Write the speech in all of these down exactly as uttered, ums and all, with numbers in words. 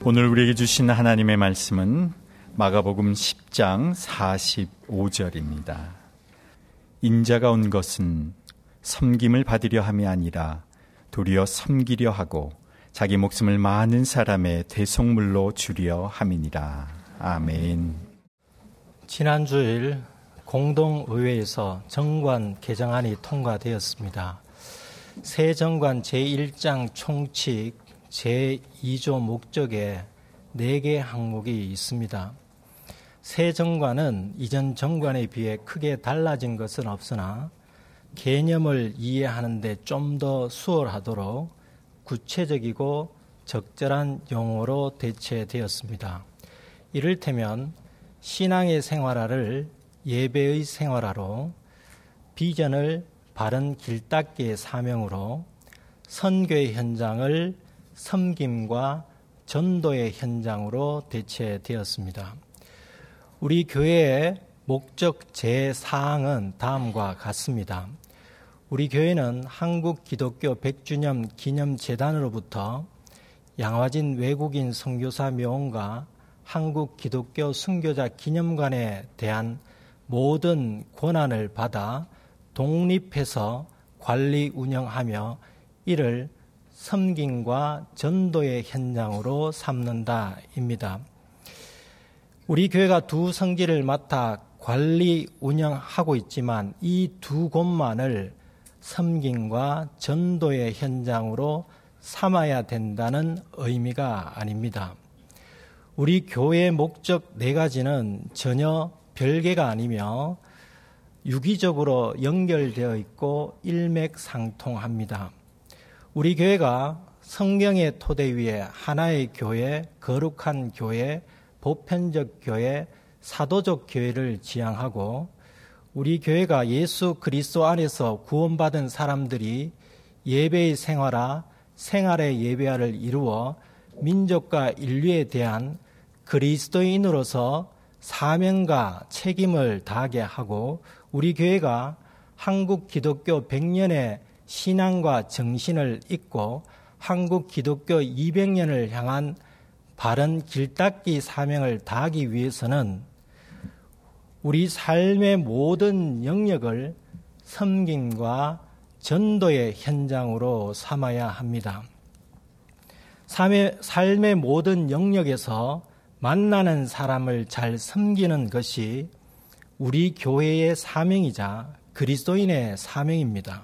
오늘 우리에게 주신 하나님의 말씀은 마가복음 십 장 사십오 절입니다. 인자가 온 것은 섬김을 받으려 함이 아니라 도리어 섬기려 하고 자기 목숨을 많은 사람의 대속물로 주려 함이니라. 아멘. 지난 주일 공동의회에서 정관 개정안이 통과되었습니다. 새 정관 제일 장 총칙 제이 조 목적에 네 개 항목이 있습니다. 새 정관은 이전 정관에 비해 크게 달라진 것은 없으나 개념을 이해하는 데 좀 더 수월하도록 구체적이고 적절한 용어로 대체되었습니다. 이를테면 신앙의 생활화를 예배의 생활화로, 비전을 바른 길닦기의 사명으로, 선교의 현장을 섬김과 전도의 현장으로 대체되었습니다. 우리 교회의 목적 제사항은 다음과 같습니다. 우리 교회는 한국 기독교 백 주년 기념재단으로부터 양화진 외국인 선교사 묘원과 한국 기독교 순교자 기념관에 대한 모든 권한을 받아 독립해서 관리 운영하며 이를 섬김과 전도의 현장으로 삼는다입니다. 우리 교회가 두 성지를 맡아 관리 운영하고 있지만 이 두 곳만을 섬김과 전도의 현장으로 삼아야 된다는 의미가 아닙니다. 우리 교회의 목적 네 가지는 전혀 별개가 아니며 유기적으로 연결되어 있고 일맥상통합니다. 우리 교회가 성경의 토대 위에 하나의 교회, 거룩한 교회, 보편적 교회, 사도적 교회를 지향하고, 우리 교회가 예수 그리스도 안에서 구원받은 사람들이 예배의 생활화, 생활의 예배화를 이루어 민족과 인류에 대한 그리스도인으로서 사명과 책임을 다하게 하고, 우리 교회가 한국 기독교 백 년의 신앙과 정신을 잇고 한국 기독교 이백 년을 향한 바른 길닦기 사명을 다하기 위해서는 우리 삶의 모든 영역을 섬김과 전도의 현장으로 삼아야 합니다. 삶의, 삶의 모든 영역에서 만나는 사람을 잘 섬기는 것이 우리 교회의 사명이자 그리스도인의 사명입니다.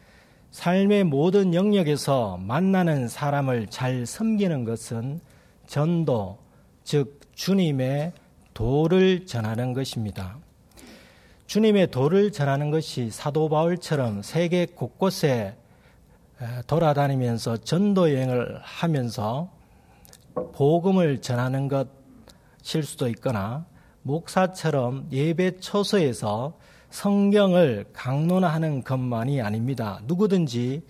삶의 모든 영역에서 만나는 사람을 잘 섬기는 것은 전도, 즉 주님의 도를 전하는 것입니다. 주님의 도를 전하는 것이 사도 바울처럼 세계 곳곳에 돌아다니면서 전도 여행을 하면서 복음을 전하는 것일 수도 있거나, 목사처럼 예배 처소에서 성경을 강론하는 것만이 아닙니다. 누구든지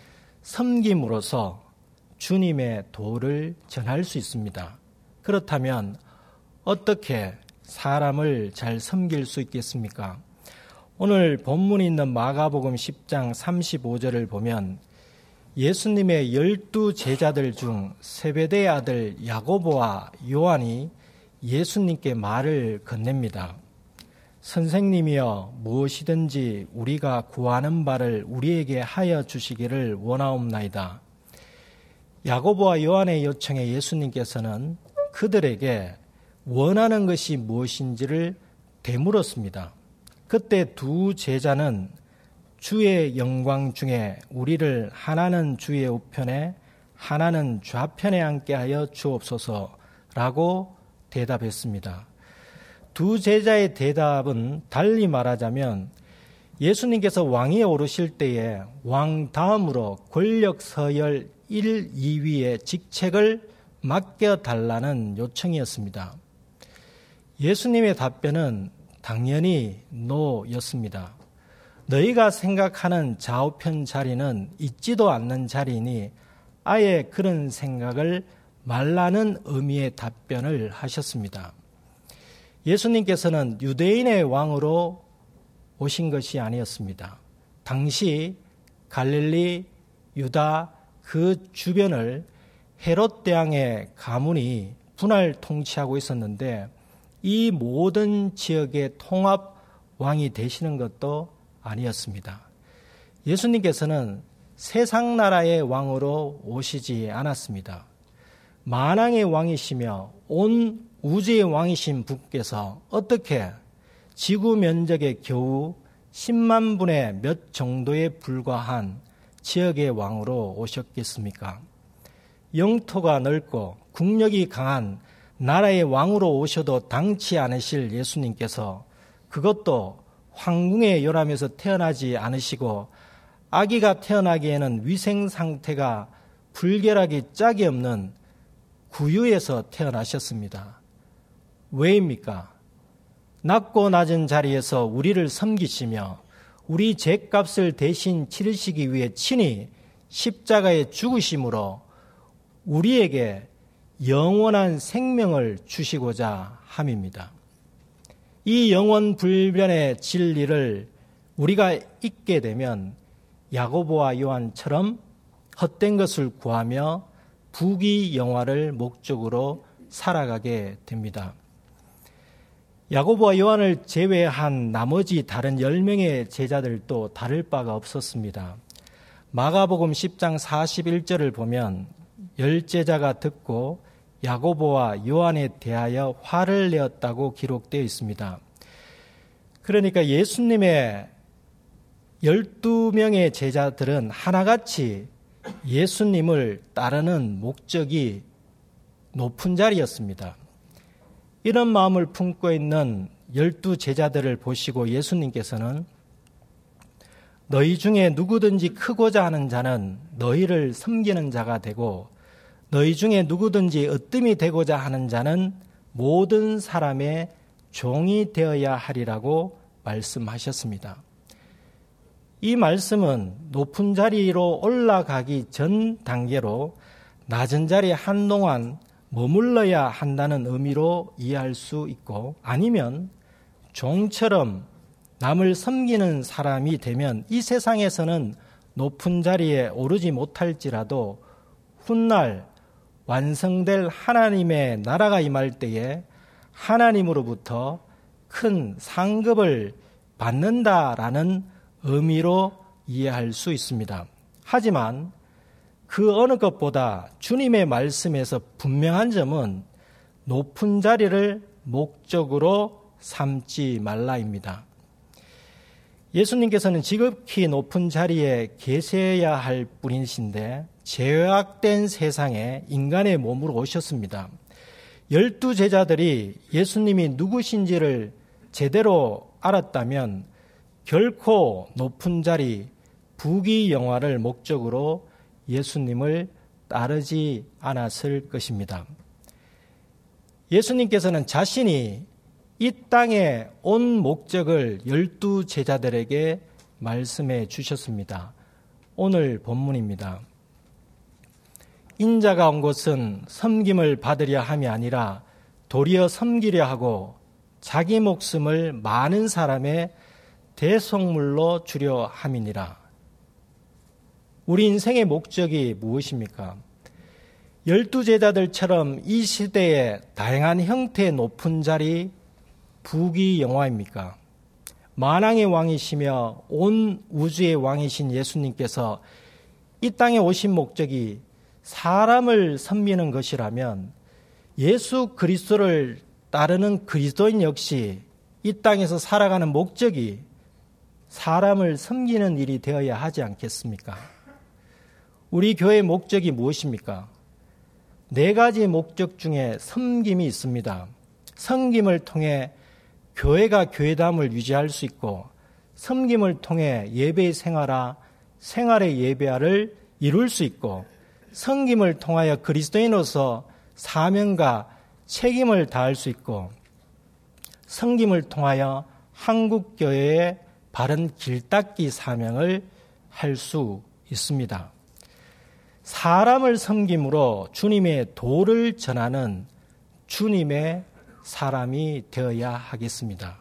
섬김으로써 주님의 도를 전할 수 있습니다. 그렇다면 어떻게 사람을 잘 섬길 수 있겠습니까? 오늘 본문에 있는 마가복음 십 장 삼십오 절을 보면 예수님의 열두 제자들 중 세베대의 아들 야고보와 요한이 예수님께 말을 건넵니다. 선생님이여, 무엇이든지 우리가 구하는 바를 우리에게 하여 주시기를 원하옵나이다. 야고보와 요한의 요청에 예수님께서는 그들에게 원하는 것이 무엇인지를 되물었습니다. 그때 두 제자는 주의 영광 중에 우리를 하나는 주의 우편에 하나는 좌편에 앉게 하여 주옵소서라고 대답했습니다. 두 제자의 대답은 달리 말하자면 예수님께서 왕위에 오르실 때에 왕 다음으로 권력 서열 일, 이 위의 직책을 맡겨달라는 요청이었습니다. 예수님의 답변은 당연히 노였습니다. 너희가 생각하는 좌우편 자리는 있지도 않는 자리니 아예 그런 생각을 말라는 의미의 답변을 하셨습니다. 예수님께서는 유대인의 왕으로 오신 것이 아니었습니다. 당시 갈릴리, 유다 그 주변을 헤롯 대왕의 가문이 분할 통치하고 있었는데 이 모든 지역의 통합 왕이 되시는 것도 아니었습니다. 예수님께서는 세상 나라의 왕으로 오시지 않았습니다. 만왕의 왕이시며 온 우주의 왕이신 분께서 어떻게 지구 면적의 겨우 십만 분의 몇 정도에 불과한 지역의 왕으로 오셨겠습니까? 영토가 넓고 국력이 강한 나라의 왕으로 오셔도 당치 않으실 예수님께서 그것도 황궁의 요람에서 태어나지 않으시고 아기가 태어나기에는 위생 상태가 불결하기 짝이 없는 구유에서 태어나셨습니다. 왜입니까? 낮고 낮은 자리에서 우리를 섬기시며 우리 죄값을 대신 치르시기 위해 친히 십자가에 죽으심으로 우리에게 영원한 생명을 주시고자 함입니다. 이 영원 불변의 진리를 우리가 잊게 되면 야고보와 요한처럼 헛된 것을 구하며 부귀영화를 목적으로 살아가게 됩니다. 야고보와 요한을 제외한 나머지 다른 열 명의 제자들도 다를 바가 없었습니다. 마가복음 십 장 사십일 절을 보면 열 제자가 듣고 야고보와 요한에 대하여 화를 내었다고 기록되어 있습니다. 그러니까 예수님의 열두 명의 제자들은 하나같이 예수님을 따르는 목적이 높은 자리였습니다. 이런 마음을 품고 있는 열두 제자들을 보시고 예수님께서는 너희 중에 누구든지 크고자 하는 자는 너희를 섬기는 자가 되고 너희 중에 누구든지 으뜸이 되고자 하는 자는 모든 사람의 종이 되어야 하리라고 말씀하셨습니다. 이 말씀은 높은 자리로 올라가기 전 단계로 낮은 자리에 한동안 머물러야 한다는 의미로 이해할 수 있고 아니면 종처럼 남을 섬기는 사람이 되면 이 세상에서는 높은 자리에 오르지 못할지라도 훗날 완성될 하나님의 나라가 임할 때에 하나님으로부터 큰 상급을 받는다라는 의미로 이해할 수 있습니다. 하지만 그 어느 것보다 주님의 말씀에서 분명한 점은 높은 자리를 목적으로 삼지 말라입니다. 예수님께서는 지극히 높은 자리에 계셔야 할 분이신데 죄악된 세상에 인간의 몸으로 오셨습니다. 열두 제자들이 예수님이 누구신지를 제대로 알았다면 결코 높은 자리, 부귀영화를 목적으로 예수님을 따르지 않았을 것입니다. 예수님께서는 자신이 이 땅에 온 목적을 열두 제자들에게 말씀해 주셨습니다. 오늘 본문입니다. 인자가 온 것은 섬김을 받으려 함이 아니라 도리어 섬기려 하고 자기 목숨을 많은 사람의 대속물로 주려 함이니라. 우리 인생의 목적이 무엇입니까? 열두 제자들처럼 이 시대에 다양한 형태의 높은 자리, 부귀영화입니까? 만왕의 왕이시며 온 우주의 왕이신 예수님께서 이 땅에 오신 목적이 사람을 섬기는 것이라면 예수 그리스도를 따르는 그리스도인 역시 이 땅에서 살아가는 목적이 사람을 섬기는 일이 되어야 하지 않겠습니까? 우리 교회의 목적이 무엇입니까? 네 가지 목적 중에 섬김이 있습니다. 섬김을 통해 교회가 교회담을 유지할 수 있고 섬김을 통해 예배의 생활화, 생활의 예배화를 이룰 수 있고 섬김을 통하여 그리스도인으로서 사명과 책임을 다할 수 있고 섬김을 통하여 한국교회의 바른 길닦기 사명을 할 수 있습니다. 사람을 섬김으로 주님의 도를 전하는 주님의 사람이 되어야 하겠습니다.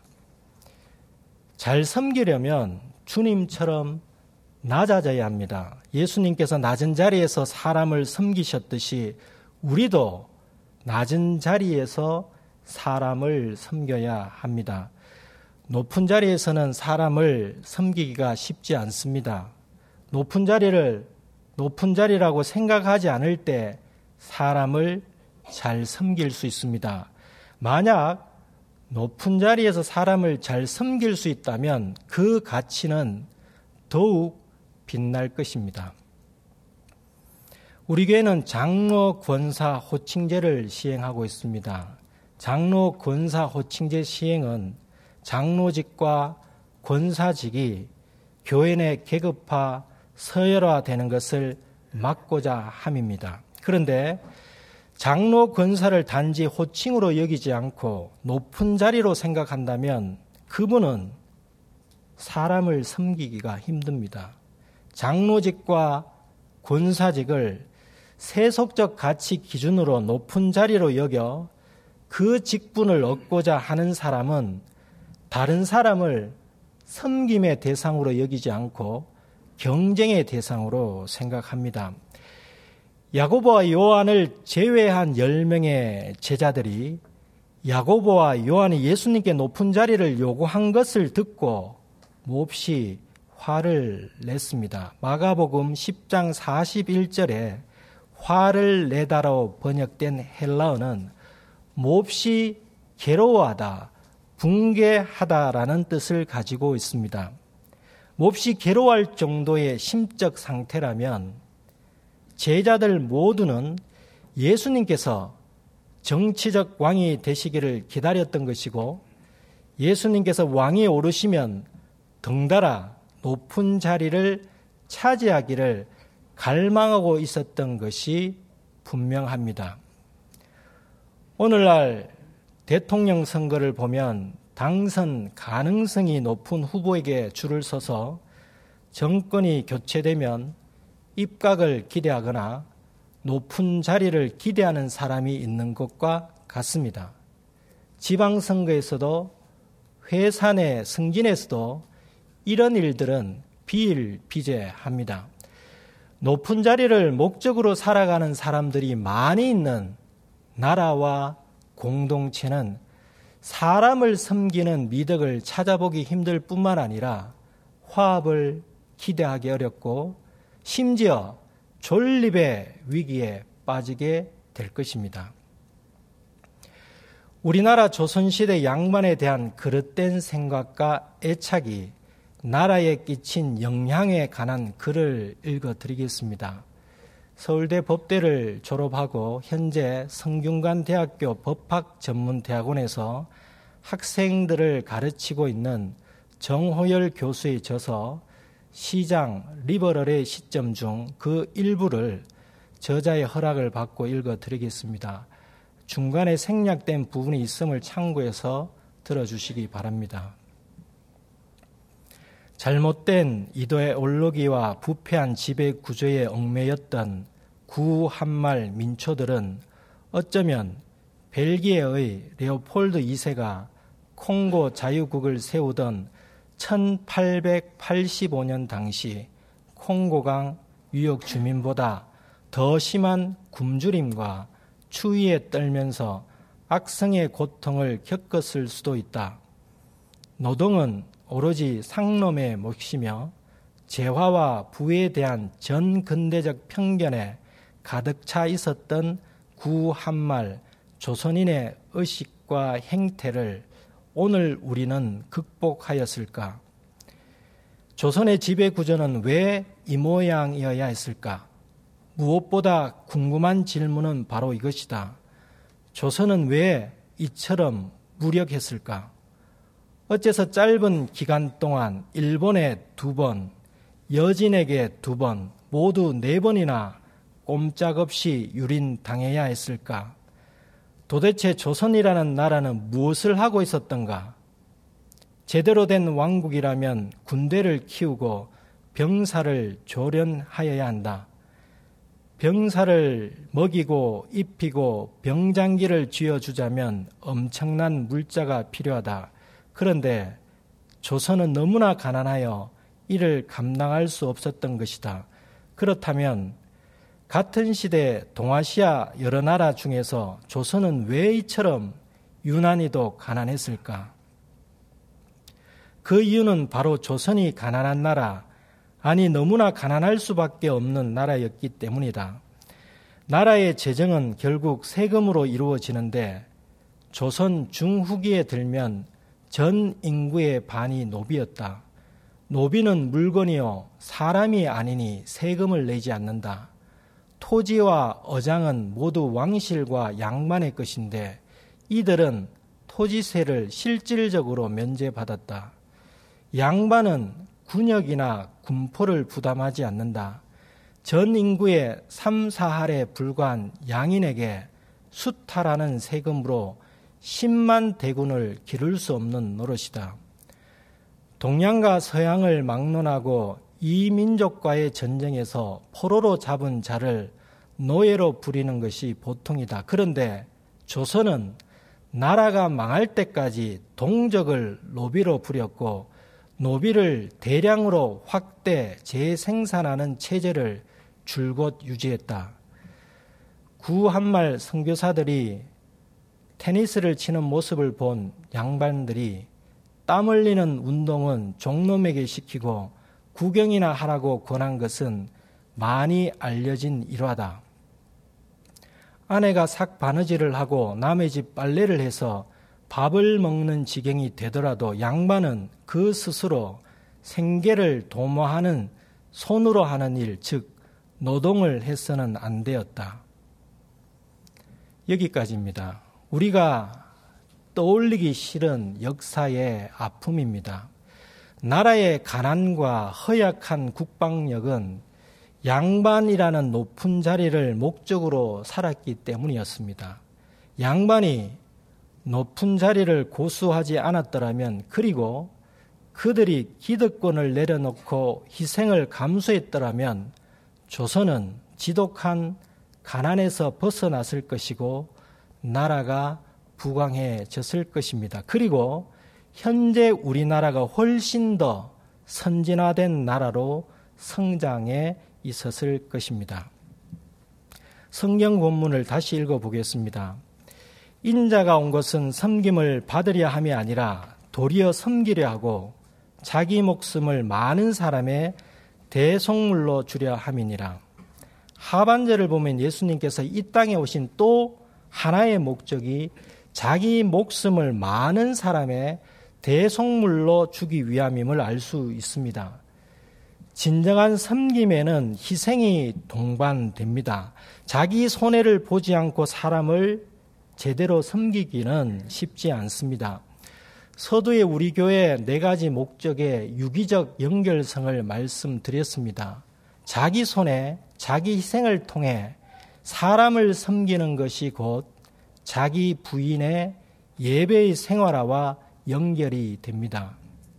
잘 섬기려면 주님처럼 낮아져야 합니다. 예수님께서 낮은 자리에서 사람을 섬기셨듯이 우리도 낮은 자리에서 사람을 섬겨야 합니다. 높은 자리에서는 사람을 섬기기가 쉽지 않습니다. 높은 자리를 높은 자리라고 생각하지 않을 때 사람을 잘 섬길 수 있습니다. 만약 높은 자리에서 사람을 잘 섬길 수 있다면 그 가치는 더욱 빛날 것입니다. 우리 교회는 장로 권사 호칭제를 시행하고 있습니다. 장로 권사 호칭제 시행은 장로직과 권사직이 교회 내 계급화, 서열화되는 것을 막고자 함입니다. 그런데 장로 권사를 단지 호칭으로 여기지 않고 높은 자리로 생각한다면 그분은 사람을 섬기기가 힘듭니다. 장로직과 권사직을 세속적 가치 기준으로 높은 자리로 여겨 그 직분을 얻고자 하는 사람은 다른 사람을 섬김의 대상으로 여기지 않고 경쟁의 대상으로 생각합니다. 야고보와 요한을 제외한 열 명의 제자들이 야고보와 요한이 예수님께 높은 자리를 요구한 것을 듣고 몹시 화를 냈습니다. 마가복음 십 장 사십일 절에 화를 내다로 번역된 헬라어는 몹시 괴로워하다, 붕괴하다라는 뜻을 가지고 있습니다. 몹시 괴로워할 정도의 심적 상태라면 제자들 모두는 예수님께서 정치적 왕이 되시기를 기다렸던 것이고 예수님께서 왕이 오르시면 덩달아 높은 자리를 차지하기를 갈망하고 있었던 것이 분명합니다. 오늘날 대통령 선거를 보면 당선 가능성이 높은 후보에게 줄을 서서 정권이 교체되면 입각을 기대하거나 높은 자리를 기대하는 사람이 있는 것과 같습니다. 지방선거에서도 회사 내 승진에서도 이런 일들은 비일비재합니다. 높은 자리를 목적으로 살아가는 사람들이 많이 있는 나라와 공동체는 사람을 섬기는 미덕을 찾아보기 힘들 뿐만 아니라 화합을 기대하기 어렵고 심지어 존립의 위기에 빠지게 될 것입니다. 우리나라 조선시대 양반에 대한 그릇된 생각과 애착이 나라에 끼친 영향에 관한 글을 읽어드리겠습니다. 서울대 법대를 졸업하고 현재 성균관대학교 법학전문대학원에서 학생들을 가르치고 있는 정호열 교수의 저서 시장 리버럴의 시점 중 그 일부를 저자의 허락을 받고 읽어드리겠습니다. 중간에 생략된 부분이 있음을 참고해서 들어주시기 바랍니다. 잘못된 이도의 올로기와 부패한 지배 구조에 얽매였던 구한말 민초들은 어쩌면 벨기에의 레오폴드 이 세가 콩고 자유국을 세우던 천팔백팔십오 년 당시 콩고강 유역 주민보다 더 심한 굶주림과 추위에 떨면서 악성의 고통을 겪었을 수도 있다. 노동은 오로지 상놈의 몫이며 재화와 부에 대한 전근대적 편견에 가득 차 있었던 구한말 조선인의 의식과 행태를 오늘 우리는 극복하였을까? 조선의 지배구조는 왜 이 모양이어야 했을까? 무엇보다 궁금한 질문은 바로 이것이다. 조선은 왜 이처럼 무력했을까? 어째서 짧은 기간 동안 일본에 두 번, 여진에게 두 번, 모두 네 번이나 꼼짝없이 유린당해야 했을까? 도대체 조선이라는 나라는 무엇을 하고 있었던가? 제대로 된 왕국이라면 군대를 키우고 병사를 조련하여야 한다. 병사를 먹이고 입히고 병장기를 쥐어주자면 엄청난 물자가 필요하다. 그런데 조선은 너무나 가난하여 이를 감당할 수 없었던 것이다. 그렇다면 같은 시대 동아시아 여러 나라 중에서 조선은 왜 이처럼 유난히도 가난했을까? 그 이유는 바로 조선이 가난한 나라, 아니 너무나 가난할 수밖에 없는 나라였기 때문이다. 나라의 재정은 결국 세금으로 이루어지는데 조선 중후기에 들면 전 인구의 반이 노비였다. 노비는 물건이요 사람이 아니니 세금을 내지 않는다. 토지와 어장은 모두 왕실과 양반의 것인데 이들은 토지세를 실질적으로 면제받았다. 양반은 군역이나 군포를 부담하지 않는다. 전 인구의 삼, 사할에 불과한 양인에게 수타라는 세금으로 십만 대군을 기를 수 없는 노릇이다. 동양과 서양을 막론하고 이 민족과의 전쟁에서 포로로 잡은 자를 노예로 부리는 것이 보통이다. 그런데 조선은 나라가 망할 때까지 동적을 노비로 부렸고 노비를 대량으로 확대 재생산하는 체제를 줄곧 유지했다. 구한말 선교사들이 테니스를 치는 모습을 본 양반들이 땀 흘리는 운동은 종놈에게 시키고 구경이나 하라고 권한 것은 많이 알려진 일화다. 아내가 삭 바느질을 하고 남의 집 빨래를 해서 밥을 먹는 지경이 되더라도 양반은 그 스스로 생계를 도모하는 손으로 하는 일, 즉 노동을 해서는 안 되었다. 여기까지입니다. 우리가 떠올리기 싫은 역사의 아픔입니다. 나라의 가난과 허약한 국방력은 양반이라는 높은 자리를 목적으로 살았기 때문이었습니다. 양반이 높은 자리를 고수하지 않았더라면, 그리고 그들이 기득권을 내려놓고 희생을 감수했더라면 조선은 지독한 가난에서 벗어났을 것이고 나라가 부강해졌을 것입니다. 그리고 현재 우리나라가 훨씬 더 선진화된 나라로 성장해 있었을 것입니다. 성경 본문을 다시 읽어보겠습니다. 인자가 온 것은 섬김을 받으려 함이 아니라 도리어 섬기려 하고 자기 목숨을 많은 사람의 대속물로 주려 함이니라. 하반절을 보면 예수님께서 이 땅에 오신 또 하나의 목적이 자기 목숨을 많은 사람의 대속물로 주기 위함임을 알 수 있습니다. 진정한 섬김에는 희생이 동반됩니다. 자기 손해를 보지 않고 사람을 제대로 섬기기는 쉽지 않습니다. 서두에 우리 교회 네 가지 목적의 유기적 연결성을 말씀드렸습니다. 자기 손해, 자기 희생을 통해 사람을 섬기는 것이 곧 자기 부인의 예배의 생활화와 연결이 됩니다.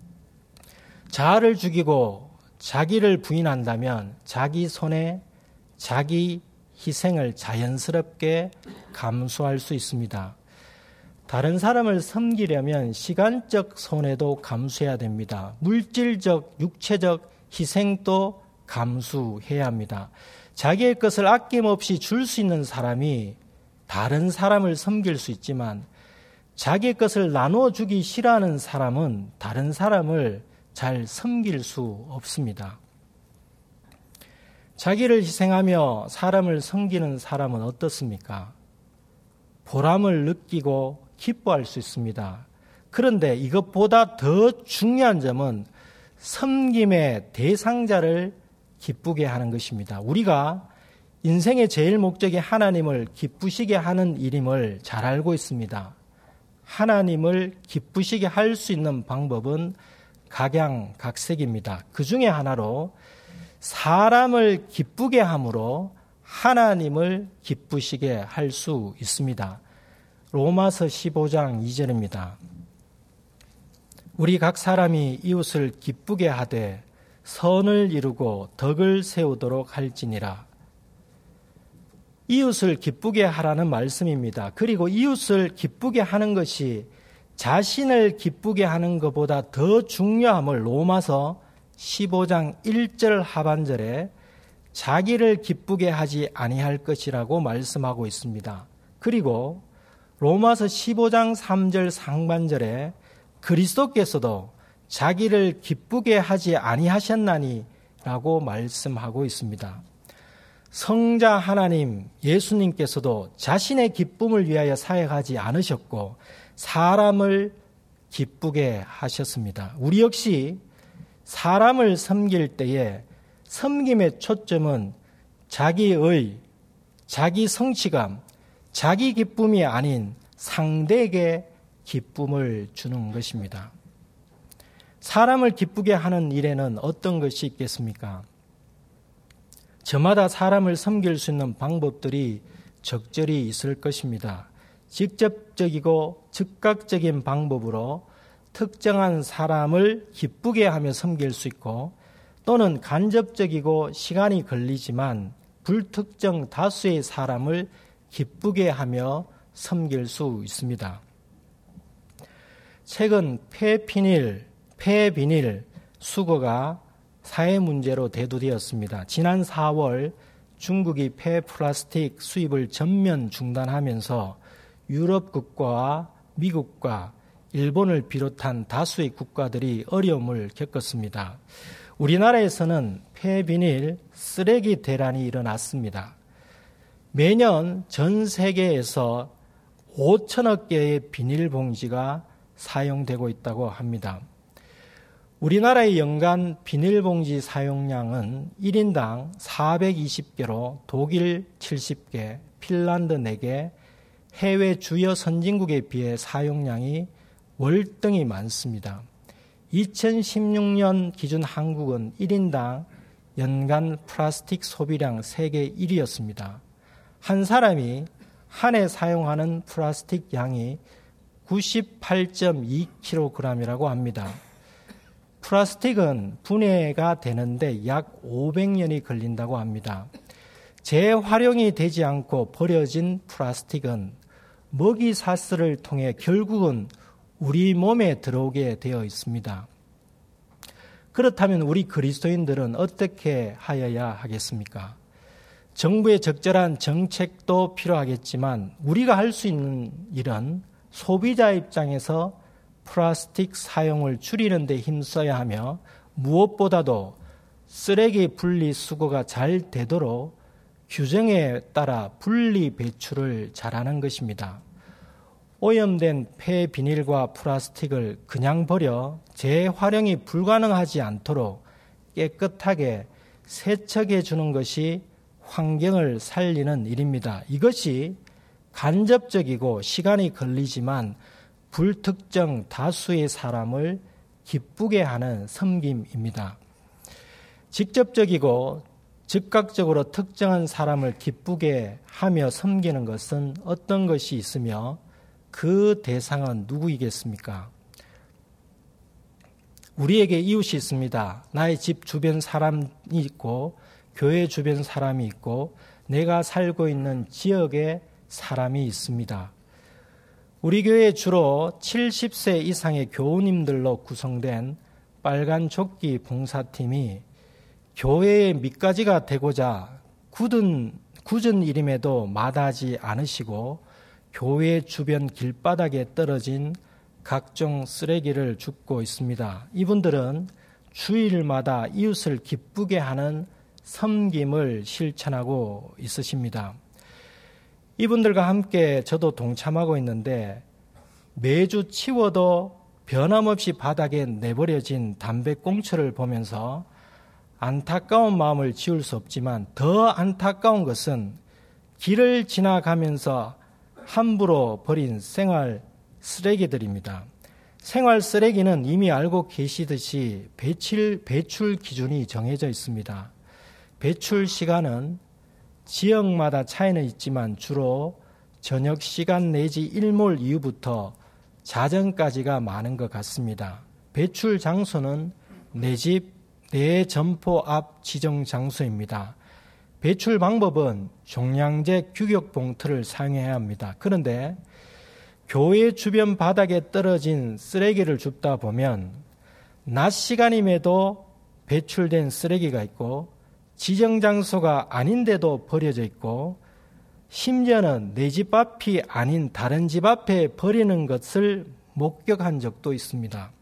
자아를 죽이고 자기를 부인한다면 자기 손해, 자기 희생을 자연스럽게 감수할 수 있습니다. 다른 사람을 섬기려면 시간적 손해도 감수해야 됩니다. 물질적, 육체적 희생도 감수해야 합니다. 자기의 것을 아낌없이 줄 수 있는 사람이 다른 사람을 섬길 수 있지만 자기의 것을 나누어 주기 싫어하는 사람은 다른 사람을 잘 섬길 수 없습니다. 자기를 희생하며 사람을 섬기는 사람은 어떻습니까? 보람을 느끼고 기뻐할 수 있습니다. 그런데 이것보다 더 중요한 점은 섬김의 대상자를 기쁘게 하는 것입니다. 우리가 인생의 제일 목적이 하나님을 기쁘시게 하는 일임을 잘 알고 있습니다. 하나님을 기쁘시게 할 수 있는 방법은 각양각색입니다. 그 중에 하나로 사람을 기쁘게 함으로 하나님을 기쁘시게 할 수 있습니다. 로마서 십오 장 이 절입니다. 우리 각 사람이 이웃을 기쁘게 하되 선을 이루고 덕을 세우도록 할지니라. 이웃을 기쁘게 하라는 말씀입니다. 그리고 이웃을 기쁘게 하는 것이 자신을 기쁘게 하는 것보다 더 중요함을 로마서 십오 장 일 절 하반절에 자기를 기쁘게 하지 아니할 것이라고 말씀하고 있습니다. 그리고 로마서 십오 장 삼 절 상반절에 그리스도께서도 자기를 기쁘게 하지 아니하셨나니 라고 말씀하고 있습니다. 성자 하나님 예수님께서도 자신의 기쁨을 위하여 사역하지 않으셨고 사람을 기쁘게 하셨습니다. 우리 역시 사람을 섬길 때에 섬김의 초점은 자기의, 자기 성취감, 자기 기쁨이 아닌 상대에게 기쁨을 주는 것입니다. 사람을 기쁘게 하는 일에는 어떤 것이 있겠습니까? 저마다 사람을 섬길 수 있는 방법들이 적절히 있을 것입니다. 직접적이고 즉각적인 방법으로 특정한 사람을 기쁘게 하며 섬길 수 있고, 또는 간접적이고 시간이 걸리지만 불특정 다수의 사람을 기쁘게 하며 섬길 수 있습니다. 최근 폐비닐, 폐비닐 수거가 사회 문제로 대두되었습니다. 지난 사월 중국이 폐플라스틱 수입을 전면 중단하면서 유럽 국가와 미국과 일본을 비롯한 다수의 국가들이 어려움을 겪었습니다. 우리나라에서는 폐비닐 쓰레기 대란이 일어났습니다. 매년 전 세계에서 오천억 개의 비닐봉지가 사용되고 있다고 합니다. 우리나라의 연간 비닐봉지 사용량은 일 인당 사백이십 개로 독일 칠십 개, 핀란드 네 개, 해외 주요 선진국에 비해 사용량이 월등히 많습니다. 이천십육 년 기준 한국은 일 인당 연간 플라스틱 소비량 세계 일 위였습니다. 한 사람이 한 해 사용하는 플라스틱 양이 구십팔 점 이 킬로그램이라고 합니다. 플라스틱은 분해가 되는데 약 오백 년이 걸린다고 합니다. 재활용이 되지 않고 버려진 플라스틱은 먹이사슬을 통해 결국은 우리 몸에 들어오게 되어 있습니다. 그렇다면 우리 그리스도인들은 어떻게 하여야 하겠습니까? 정부의 적절한 정책도 필요하겠지만 우리가 할 수 있는 일은 소비자 입장에서 플라스틱 사용을 줄이는 데 힘써야 하며, 무엇보다도 쓰레기 분리수거가 잘 되도록 규정에 따라 분리 배출을 잘하는 것입니다. 오염된 폐비닐과 플라스틱을 그냥 버려 재활용이 불가능하지 않도록 깨끗하게 세척해 주는 것이 환경을 살리는 일입니다. 이것이 간접적이고 시간이 걸리지만 불특정 다수의 사람을 기쁘게 하는 섬김입니다. 직접적이고 즉각적으로 특정한 사람을 기쁘게 하며 섬기는 것은 어떤 것이 있으며 그 대상은 누구이겠습니까? 우리에게 이웃이 있습니다. 나의 집 주변 사람이 있고 교회 주변 사람이 있고 내가 살고 있는 지역에 사람이 있습니다. 우리 교회 주로 칠십 세 이상의 교우님들로 구성된 빨간 조끼 봉사팀이 교회의 밑가지가 되고자 굳은, 굳은 일임에도 마다하지 않으시고 교회 주변 길바닥에 떨어진 각종 쓰레기를 줍고 있습니다. 이분들은 주일마다 이웃을 기쁘게 하는 섬김을 실천하고 있으십니다. 이분들과 함께 저도 동참하고 있는데 매주 치워도 변함없이 바닥에 내버려진 담배꽁초를 보면서 안타까운 마음을 지울 수 없지만 더 안타까운 것은 길을 지나가면서 함부로 버린 생활 쓰레기들입니다. 생활 쓰레기는 이미 알고 계시듯이 배출, 배출 기준이 정해져 있습니다. 배출 시간은 지역마다 차이는 있지만 주로 저녁 시간 내지 일몰 이후부터 자정까지가 많은 것 같습니다. 배출 장소는 내 집, 내 점포 앞 지정 장소입니다. 배출 방법은 종량제 규격 봉투를 사용해야 합니다. 그런데 교회 주변 바닥에 떨어진 쓰레기를 줍다 보면 낮 시간임에도 배출된 쓰레기가 있고 지정장소가 아닌데도 버려져 있고 심지어는 내 집 앞이 아닌 다른 집 앞에 버리는 것을 목격한 적도 있습니다.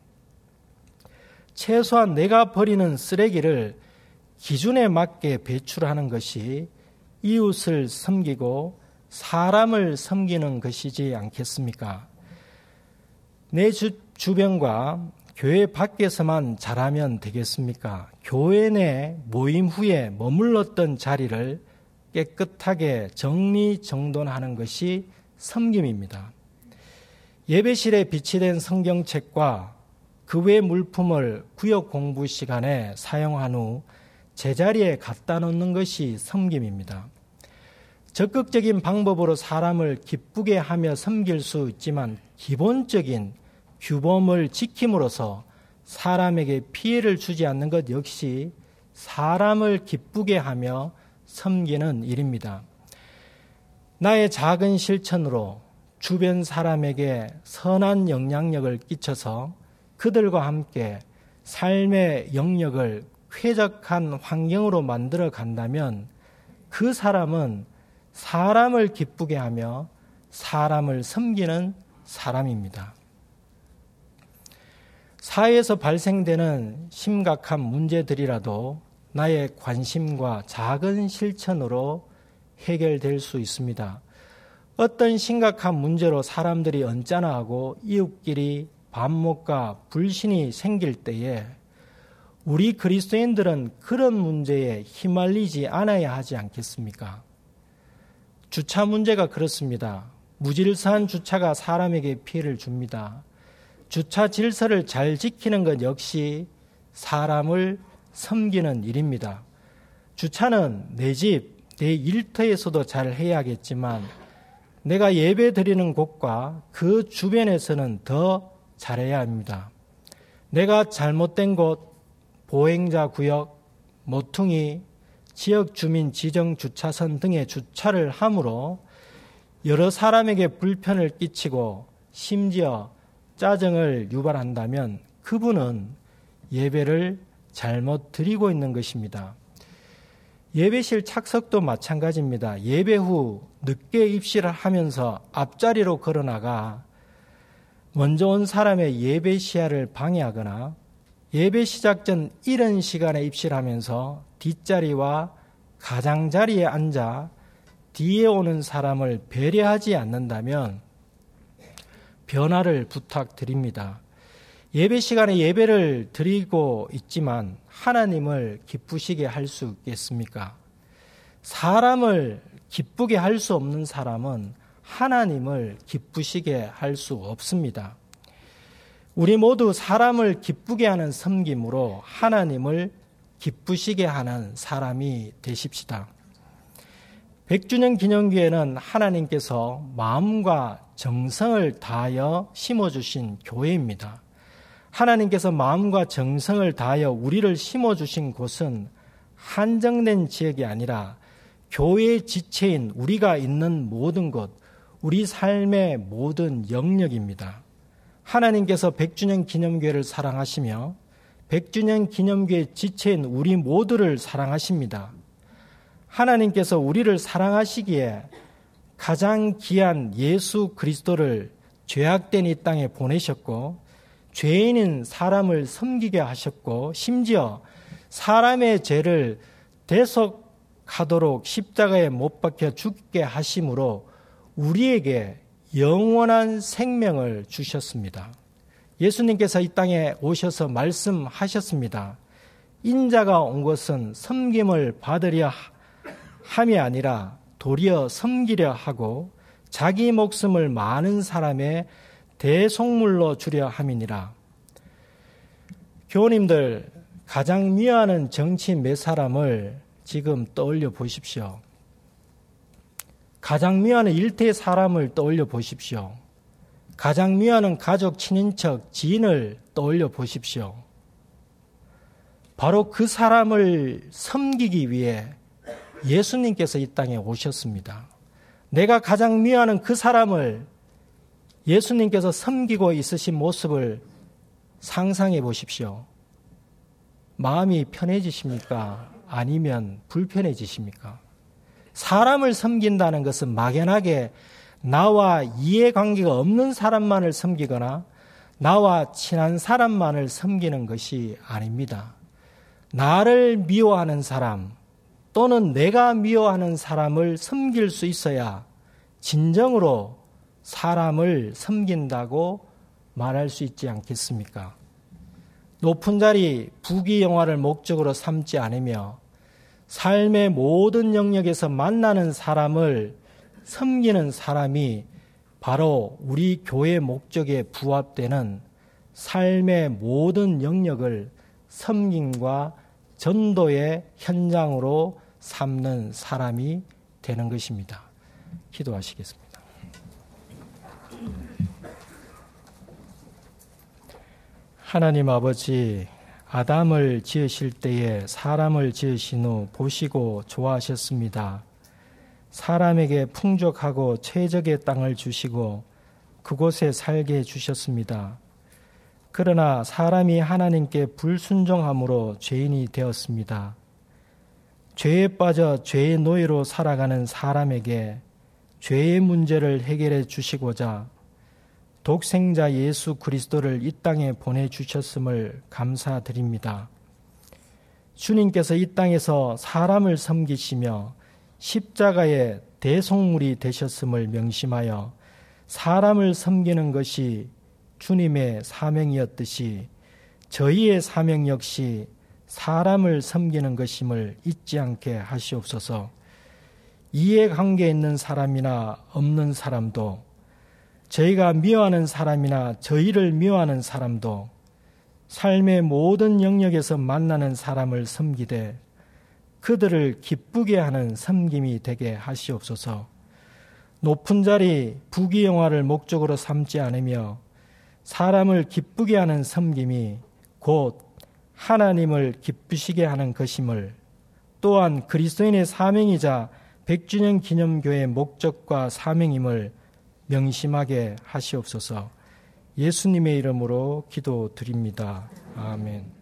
최소한 내가 버리는 쓰레기를 기준에 맞게 배출하는 것이 이웃을 섬기고 사람을 섬기는 것이지 않겠습니까? 내 주, 주변과 교회 밖에서만 잘하면 되겠습니까? 교회 내 모임 후에 머물렀던 자리를 깨끗하게 정리정돈하는 것이 섬김입니다. 예배실에 비치된 성경책과 그 외 물품을 구역 공부 시간에 사용한 후 제자리에 갖다 놓는 것이 섬김입니다. 적극적인 방법으로 사람을 기쁘게 하며 섬길 수 있지만 기본적인 규범을 지킴으로써 사람에게 피해를 주지 않는 것 역시 사람을 기쁘게 하며 섬기는 일입니다. 나의 작은 실천으로 주변 사람에게 선한 영향력을 끼쳐서 그들과 함께 삶의 영역을 쾌적한 환경으로 만들어 간다면 그 사람은 사람을 기쁘게 하며 사람을 섬기는 사람입니다. 사회에서 발생되는 심각한 문제들이라도 나의 관심과 작은 실천으로 해결될 수 있습니다. 어떤 심각한 문제로 사람들이 언짢아하고 이웃끼리 반목과 불신이 생길 때에 우리 그리스도인들은 그런 문제에 휘말리지 않아야 하지 않겠습니까? 주차 문제가 그렇습니다. 무질서한 주차가 사람에게 피해를 줍니다. 주차 질서를 잘 지키는 것 역시 사람을 섬기는 일입니다. 주차는 내 집, 내 일터에서도 잘 해야겠지만 내가 예배 드리는 곳과 그 주변에서는 더 잘해야 합니다. 내가 잘못된 곳, 보행자 구역, 모퉁이, 지역 주민 지정 주차선 등의 주차를 함으로 여러 사람에게 불편을 끼치고 심지어 짜증을 유발한다면 그분은 예배를 잘못 드리고 있는 것입니다. 예배실 착석도 마찬가지입니다. 예배 후 늦게 입실을 하면서 앞자리로 걸어나가 먼저 온 사람의 예배 시야를 방해하거나 예배 시작 전 이른 시간에 입실하면서 뒷자리와 가장자리에 앉아 뒤에 오는 사람을 배려하지 않는다면 변화를 부탁드립니다. 예배 시간에 예배를 드리고 있지만 하나님을 기쁘시게 할 수 있겠습니까? 사람을 기쁘게 할 수 없는 사람은 하나님을 기쁘시게 할 수 없습니다. 우리 모두 사람을 기쁘게 하는 섬김으로 하나님을 기쁘시게 하는 사람이 되십시다. 백 주년 기념교회는 하나님께서 마음과 정성을 다하여 심어주신 교회입니다. 하나님께서 마음과 정성을 다하여 우리를 심어주신 곳은 한정된 지역이 아니라 교회의 지체인 우리가 있는 모든 곳, 우리 삶의 모든 영역입니다. 하나님께서 백 주년 기념교회를 사랑하시며 백 주년 기념교회 지체인 우리 모두를 사랑하십니다. 하나님께서 우리를 사랑하시기에 가장 귀한 예수 그리스도를 죄악된 이 땅에 보내셨고 죄인인 사람을 섬기게 하셨고 심지어 사람의 죄를 대속하도록 십자가에 못 박혀 죽게 하심으로 우리에게 영원한 생명을 주셨습니다. 예수님께서 이 땅에 오셔서 말씀하셨습니다. 인자가 온 것은 섬김을 받으려 함이 아니라 도리어 섬기려 하고 자기 목숨을 많은 사람의 대속물로 주려 함이니라. 교우님들, 가장 미워하는 정치인 몇 사람을 지금 떠올려 보십시오. 가장 미워하는 일대 사람을 떠올려 보십시오. 가장 미워하는 가족, 친인척, 지인을 떠올려 보십시오. 바로 그 사람을 섬기기 위해 예수님께서 이 땅에 오셨습니다. 내가 가장 미워하는 그 사람을 예수님께서 섬기고 있으신 모습을 상상해 보십시오. 마음이 편해지십니까? 아니면 불편해지십니까? 사람을 섬긴다는 것은 막연하게 나와 이해관계가 없는 사람만을 섬기거나 나와 친한 사람만을 섬기는 것이 아닙니다. 나를 미워하는 사람 또는 내가 미워하는 사람을 섬길 수 있어야 진정으로 사람을 섬긴다고 말할 수 있지 않겠습니까? 높은 자리, 부귀영화를 목적으로 삼지 않으며 삶의 모든 영역에서 만나는 사람을 섬기는 사람이 바로 우리 교회 목적에 부합되는 삶의 모든 영역을 섬김과 전도의 현장으로 삼는 사람이 되는 것입니다. 기도하시겠습니다. 하나님 아버지, 아담을 지으실 때에 사람을 지으신 후 보시고 좋아하셨습니다. 사람에게 풍족하고 최적의 땅을 주시고 그곳에 살게 해주셨습니다. 그러나 사람이 하나님께 불순종함으로 죄인이 되었습니다. 죄에 빠져 죄의 노예로 살아가는 사람에게 죄의 문제를 해결해 주시고자 독생자 예수 그리스도를 이 땅에 보내주셨음을 감사드립니다. 주님께서 이 땅에서 사람을 섬기시며 십자가의 대속물이 되셨음을 명심하여 사람을 섬기는 것이 주님의 사명이었듯이 저희의 사명 역시 사람을 섬기는 것임을 잊지 않게 하시옵소서. 이해관계에 있는 사람이나 없는 사람도, 저희가 미워하는 사람이나 저희를 미워하는 사람도 삶의 모든 영역에서 만나는 사람을 섬기되 그들을 기쁘게 하는 섬김이 되게 하시옵소서. 높은 자리, 부귀영화를 목적으로 삼지 않으며 사람을 기쁘게 하는 섬김이 곧 하나님을 기쁘시게 하는 것임을, 또한 그리스도인의 사명이자 백 주년 기념교회의 목적과 사명임을 명심하게 하시옵소서. 예수님의 이름으로 기도드립니다. 아멘.